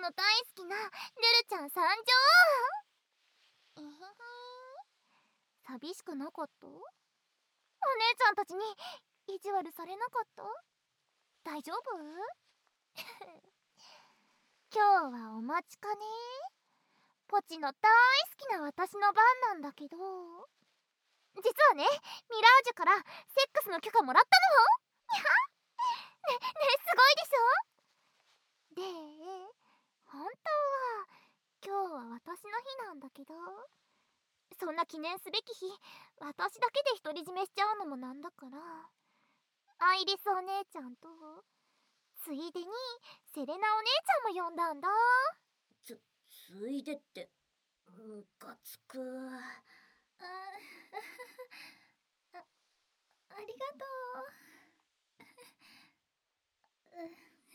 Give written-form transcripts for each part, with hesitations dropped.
の大好きなルルちゃん参上。えへへ。寂しくなかった？お姉ちゃんたちに意地悪されなかった？大丈夫？今日はお待ちかね。ポチの大好きな私の番なんだけど、実はね、ミラージュからセックスの許可もらったの。ね、すごいでしょ。で、本当は今日は私の日なんだけど、そんな記念すべき日、私だけで独り占めしちゃうのもなんだから、アイリスお姉ちゃんとついでにセレナお姉ちゃんも呼んだんだ。 ついでってムカつく。 ありがとう。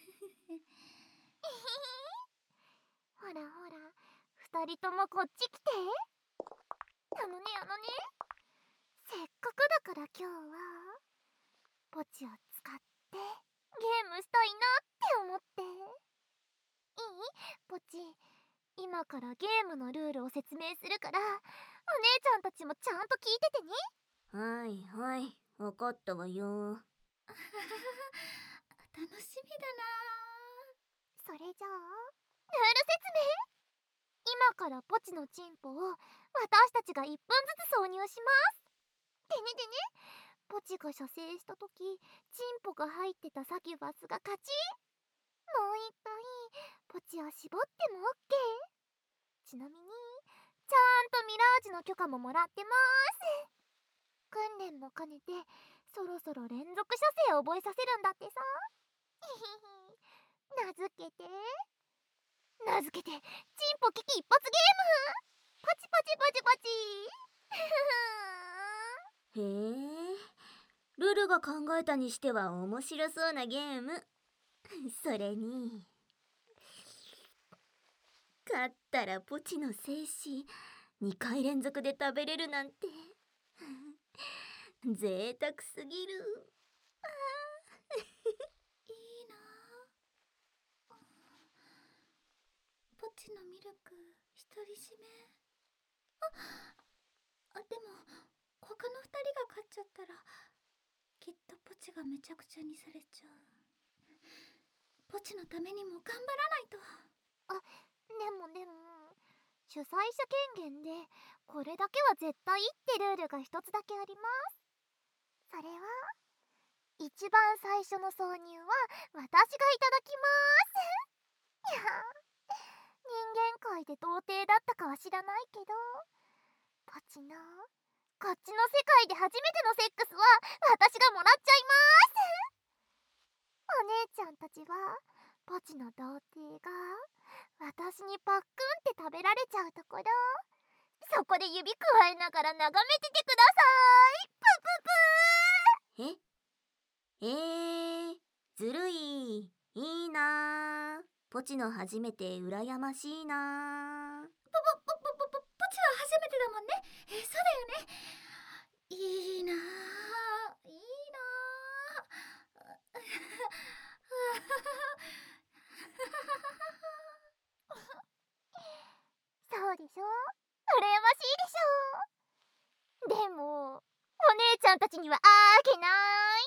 ほらほら、二人ともこっち来て。あのね、せっかくだから今日はポチを使ってゲームしたいなって思って。いい？ポチ、今からゲームのルールを説明するから、お姉ちゃんたちもちゃんと聞いててね。 はいはい、わかったわよ。 楽しみだな。それじゃあルール説明。今からポチのチンポを私たちが1分ずつ挿入します。でね、ポチが射精した時、チンポが入ってたサキュバスが勝ち。もう一回ポチを絞っても OK。 ちなみにちゃんとミラージュの許可ももらってます。訓練も兼ねてそろそろ連続射精を覚えさせるんだってさ。名付けてチンポ危機一発ゲーム。パチパチパチパチ。 へえ、ルルが考えたにしては面白そうなゲーム。それに勝ったらポチの精子2回連続で食べれるなんて贅沢すぎる。 いいな。ポチのミルク独り占め。でも他の2人が勝っちゃったらきっとポチがめちゃくちゃにされちゃう。ポチのためにも頑張らないと。でも主催者権限でこれだけは絶対ってルールが一つだけあります。それは一番最初の挿入は私がいただきます。いや、人間界で童貞だったかは知らないけど、ポチのこっちの世界で初めてのセックスは私がもらっちゃいます。お姉ちゃんたちはポチの童貞が私にパックンって食べられちゃうところ、そこで指くわえながら眺めててください。プププずるい。いいな。ポチの初めて羨ましいな。 ポチは初めてだもんね。そうだよね。いいな、いいな。そうでしょ、羨ましいでしょ。でもお姉ちゃんたちにはあげない。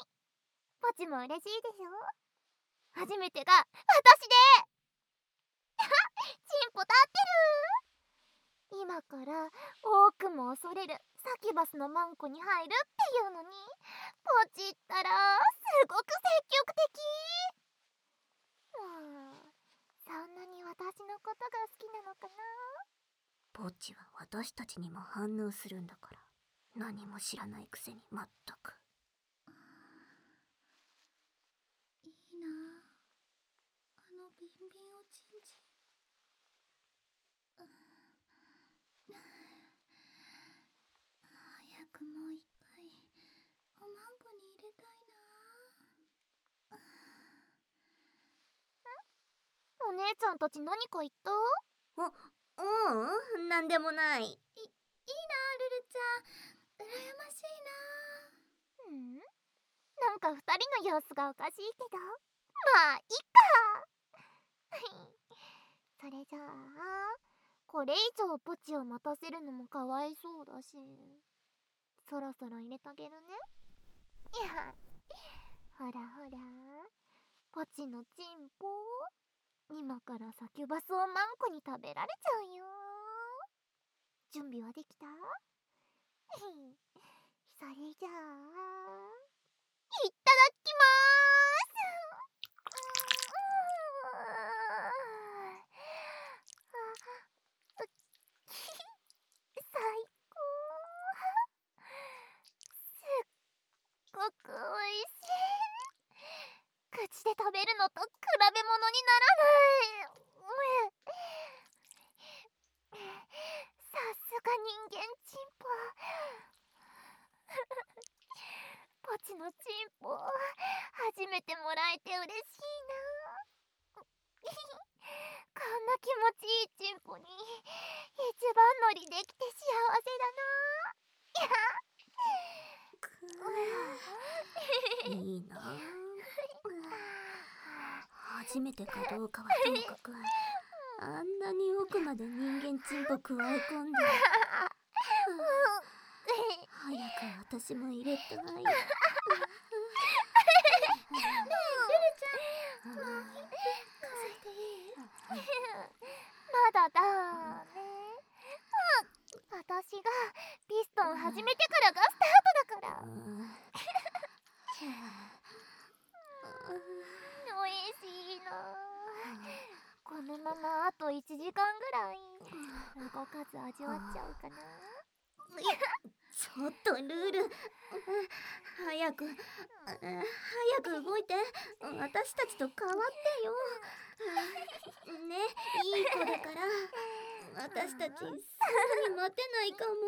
ポチも嬉しいでしょ。初めてが私でチンポ立ってる。今から多くも恐れるサキュバスのマンコに入るっていうのに、ポチったらすごく積極的。そんなに私のことが好きなのかな。 ポチは私たちにも反応するんだから、何も知らないくせにまったく。 いいな、ビンビンおちんちん。早くもう一回おまんこに入れたいな。お姉ちゃんたち何か言った？ なんでもない。 いいな、ルルちゃん、羨ましいな。なんか二人の様子がおかしいけど、まあいっか。それじゃあこれ以上ポチを待たせるのもかわいそうだし、そろそろ入れてあげるね。いや、ほらほら、ポチのチンポ、今からサキュバスをマンコに食べられちゃうよ。準備はできた？それじゃあいただきまーす。最高。すっごくおいしい。口で食べるのと比べ物にならない。さすが人間チンポ。ポチのチンポ、初めてもらえて嬉しいな。こんな気持ちいいチンポに一番乗りできて幸せだな。 いいなあ。初めてかどうかはともかく、あんなに奥まで人間チンポ加え込んで、早く私も入れたい。 まだだね。私がピストン始めてからがスタートだから。おいしいな。このままあと1時間ぐらい動かず味わっちゃうかな。 ちょっとルール、早く動いて。私たちと変わってよ。ね、いい子だから。私たちすぐに待てないかも。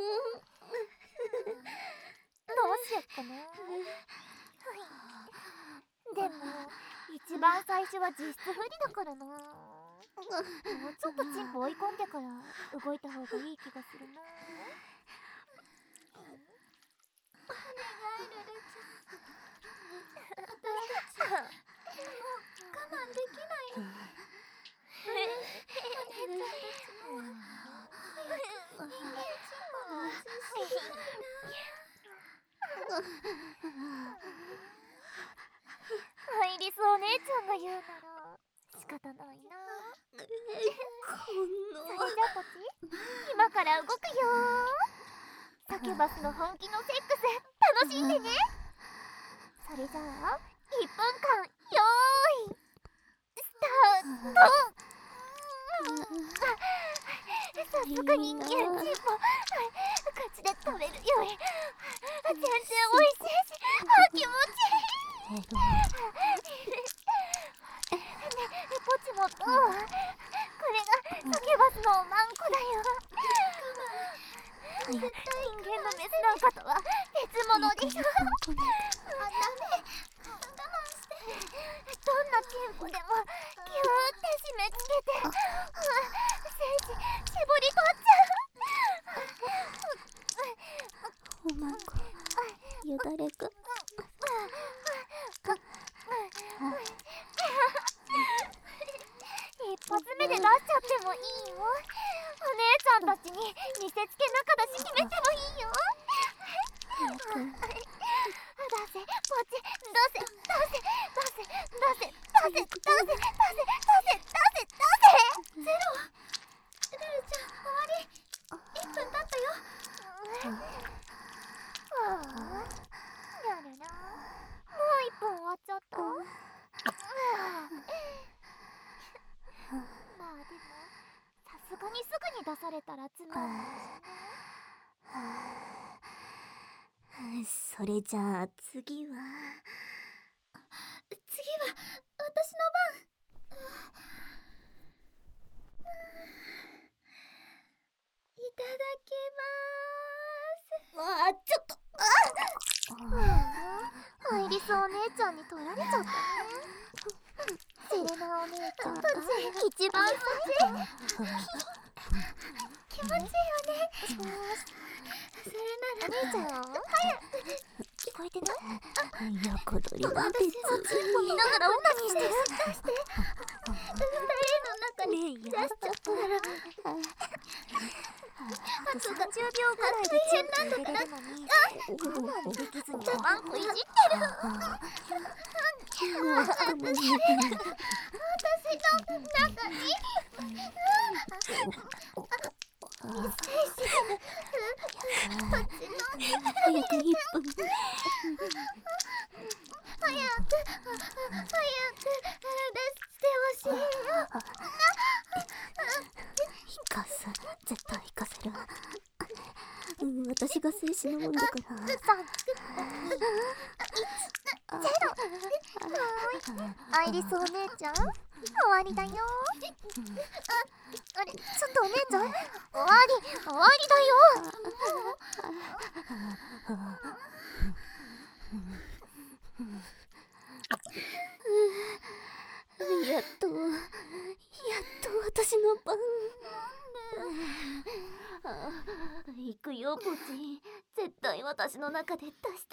どうしよっかな。でも一番最初は実質不利だからな。もうちょっとチンポ追い込んでから動いた方がいい気がするな。お願いルルちゃん。私たちもう我慢できないの。お姉ちゃんたちも早く人間チンポの味してくれな。アイリスお姉ちゃんが言うなら仕方ないな。それじゃポチ、今から動くよ。サキュバスの本気のセックス楽しんでね。それじゃあ1分間よーいスタート。さすが人間チンポ、口で食べるより全然美味しいし気持ちいい。ポチもどう？これがサキュバスのマンコだよ。人間のメスなんかとは別物でしょ。ダメ、我慢して。どんなチンポでもギューって締め付けて精子絞り取っちゃう。 おまんこ、よだれが。 一発目で出しちゃってもいいよ。お姉ちゃんたちに見せつけ中出し決めてもいいよ。出せポチ、出せ。 ゼロ。ルルちゃん終わり。1分経ったよ。 やるな。もう1分終わっちゃった。まあでもさすがにすぐに出されたらつまんないしね。 それじゃあ次は私の番。いただきまーす。 ちょっと。 アイリスお姉ちゃんに取られちゃったね。セレナお姉ちゃんが一番最初。気持ちいいよね。それなら姉ちゃん早く聞こえてない？ 横取りは私はチンポ見ながらオナニーしてる。2人の中に出しちゃった。 秒くらいでチュンって入れれるのに我慢できずにおまんこいじってる。私の中に早く1分。 早く出してほしいよ。 生かす。絶対生かせる。私が静止のもんだから。 アイリスお姉ちゃん、終わりだよ。あれ、ちょっとお姉ちゃん、終わりだよ。 やっと私の番。行くよポチ。絶対私の中で出して。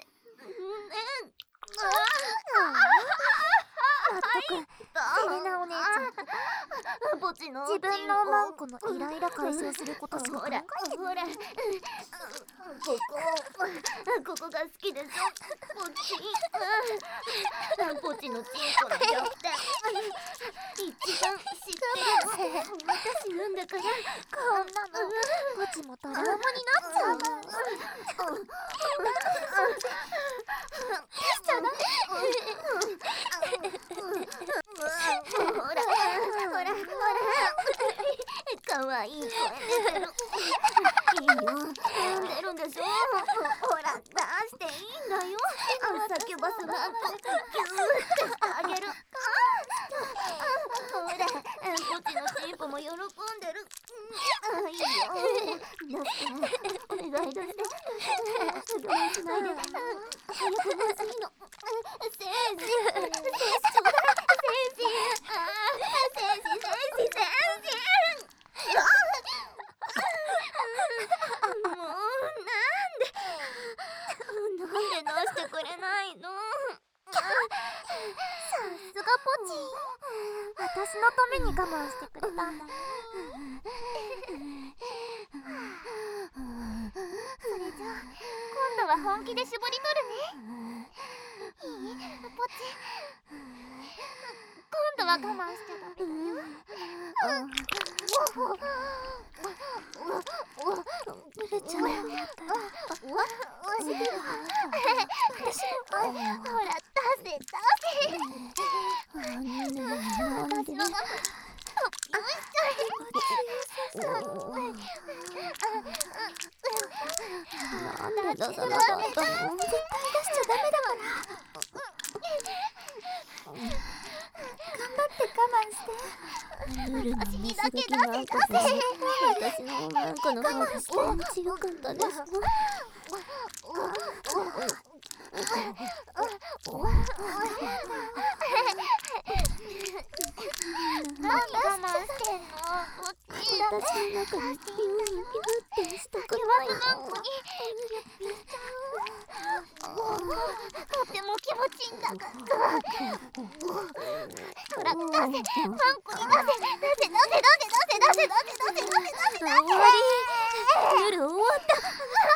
まったく、セレナお姉ちゃん、 ポチの自分のマンコのイライラ解消することしか考えてない。 ほらここが好きでしょポチ。ポチのチンコの弱点一番知ってるの私なんだから。 こんなのポチもトラウマになっちゃう。しちゃダメ。 ほらかわいい声出てる。いいよ、出るんでしょ。ほら出していいんだよ。叫ばすなんとギューってしてあげる。ほらポチのチンポも喜んでる。いいよ、出してお願い出して。すぐにしないで。早くもう次のセージちょうだい。セージなんで出してくれないの。 さすがポチ、私のために我慢してくれたんだね。それじゃあ今度は本気で絞り取るね。いい？ポチ、今度は我慢しちゃダメだよ。 ブルちゃんもまた。 ほら出せ。 なんで私のがなんで出さなかったの。絶対出しちゃダメだから。頑張って我慢して。ルールの見過ぎなんかで私のマンコの方が気持ちよかったですわ。 何我慢してんの？ 私の中にピュってしたくないの。 とっても気持ちいいんだから。ほら出せ、マンコに出せ。 終わり。ルール終わった。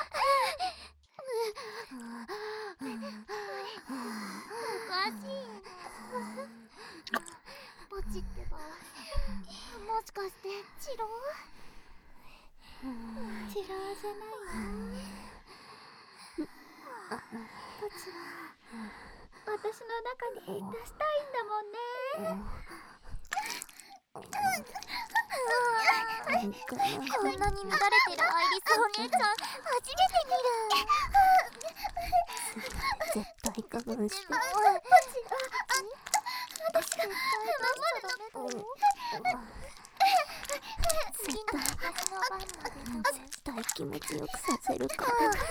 おかしい。ポチってば、もしかしてチロ？ チロじゃないよ。ポチは私の中に出したいんだもんね。 こんなに乱れてるアイリスお姉ちゃん初めて見る。 絶対我慢して。 ポチ、私が守るの。次の私の番まで絶対気持ちよくさせるから。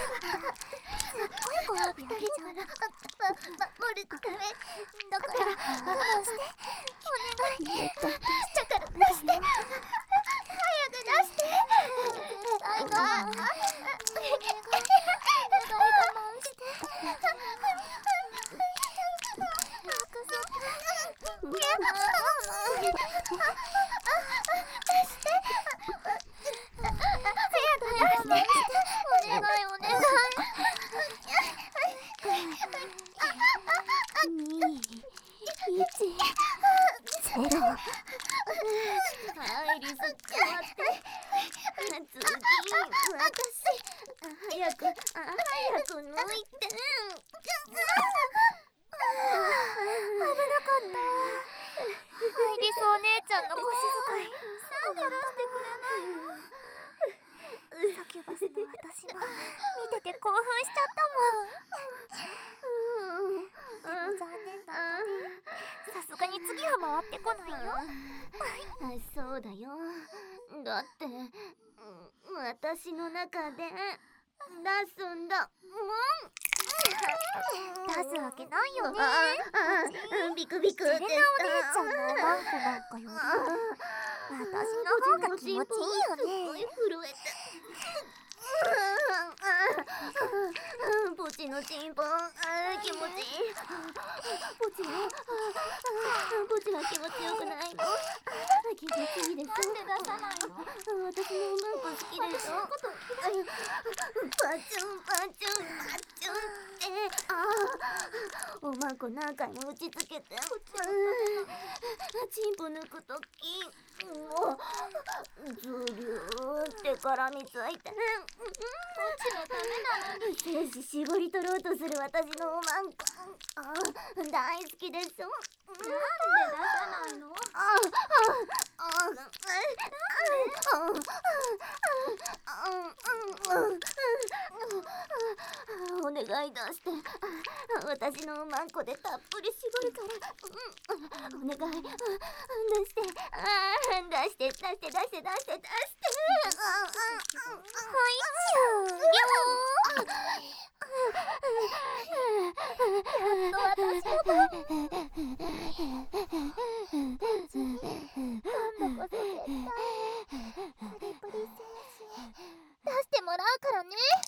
ご褒美あげちゃう。守るためだから我慢して。お願い。だから出して。早く出して。絶対我慢。お願い我慢して。出して。 ほら。アイリス変わって。次、私。早く抜いて。 危なかった。アイリスお姉ちゃんの腰使いなんで出してくれないの。サキュバスの私も見てて興奮しちゃったもん。でも残念だったね。さすがに次は回ってこないよ。 そうだよ。だって私の中で出すんだもん。 出すわけないよね。 ビクビクってセレナお姉ちゃんのおまんこなんかより私の方が気持ちいいよね。 すごい震えて。ポチのチンポ気持ちいい。ポチは気持ちよくないの。気持ちいいでしょ。 なんで出さないの。 私のおまんこ好きでしょ。パチュンパチュンパチュンっておまんこ何回も打ちつけて。チンポ抜くときズリューって絡みついて。 ポチのためなのに。 精子絞り取ろうとする私のおまんこ大好きでしょ。 なんで出さないの。 お願い出して。私のおまんこでたっぷり絞るから。お願い出して出して出して出して出して出して。 出してもらうからね。